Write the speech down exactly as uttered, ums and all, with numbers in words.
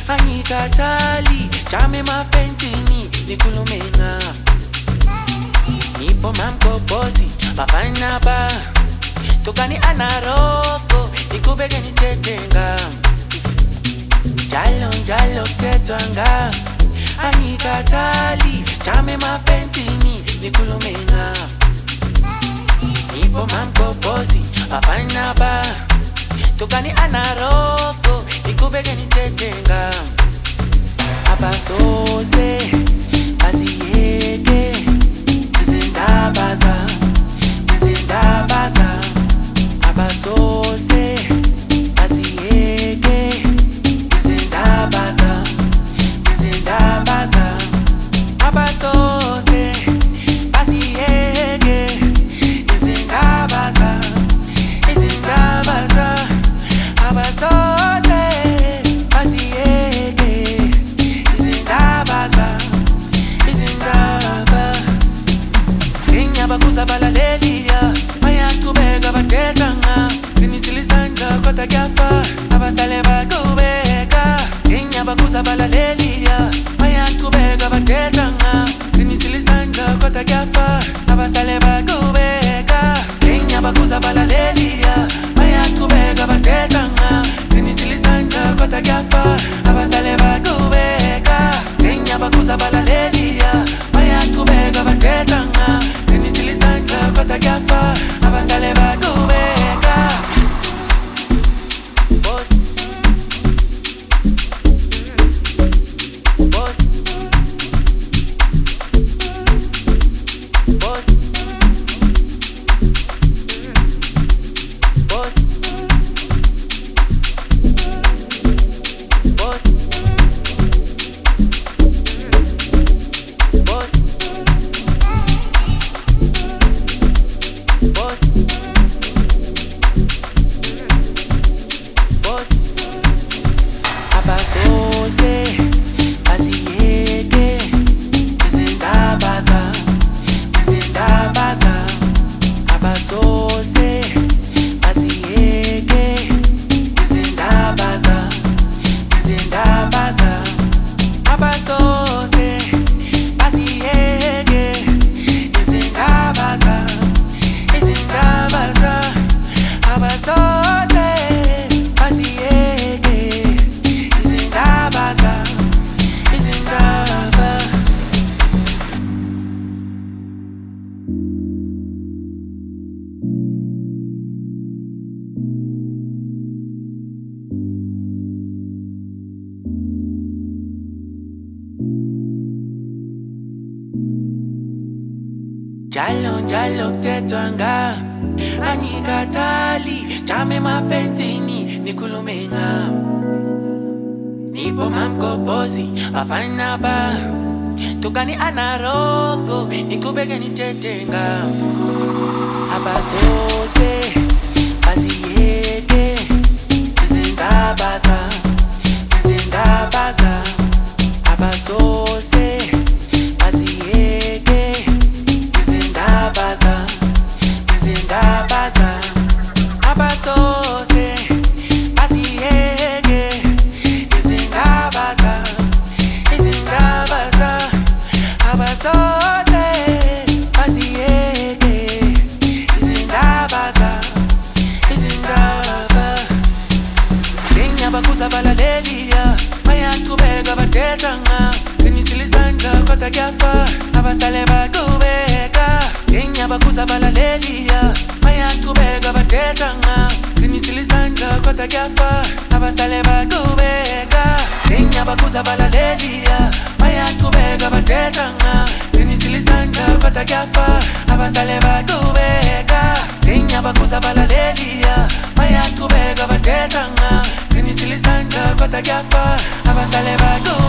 angikhathali jame emapentini nikhulume ngami nipo mamgobhozi bafana ba tokani anaroko nikubeke nithethe ngami njalo njalo kuthethwa ngami angikhathali jame emapentini nikhulume ngami nipo mamgobhozi bafana ba tokani anaroko nikubeke nithethe ngami abasose asiyeke izindaba zami izindaba zami abasose asiyeke izindaba zami izindaba zami abasose asiyeke izindaba zami izindaba zami abasose asiyeke izindaba zami izindaba nginyabakuza balaleliya bayaqhubeka bathetha ngami nginisile isandla kodwa kuyafa abasale baqhubeka nginyabakuza balaleliya bayaqhubeka bathetha ngami nginisile isandla kodwa kuyafa abasale baqhubeka nginyabakuza balaleliya bayaqhubeka bathetha ngami nginisile isandla kodwa kuyafa abasale baqhubeka nginyabakuza balaleliya bayaqhubeka bathetha ngami nginisile isandla kodwa kuyafa abasale baqhubeka njalo njalo kuthethwa ngami angikhathali jame emapentini nikhulume ngami nipo mamgobhozi bafana ba tokani anaroko niqhubeke nithethe ngami abasose asiyeke izindaba zami izindaba zami abasose asiyeke izindaba zami izindaba zami abasose asiyeke izindaba zami izindaba zami abasose asiyeke izindaba zami izindaba nginyabakuza balaleliya bayaqhubeka bathetha ngami nginisile isandla kodwa kuyafa abasale baqhubeka nginyabakuza balaleliya bayaqhubeka bathetha ngami nginisile isandla kodwa kuyafa abasale baqhubeka nginyabakuza balaleliya bayaqhubeka bathetha ngami nginisile isandla kodwa kuyafa abasale baqhubeka nginyabakuza balaleliya bayaqhubeka bathetha ngami nginisile isandla kodwa kuyafa abasale baqhubeka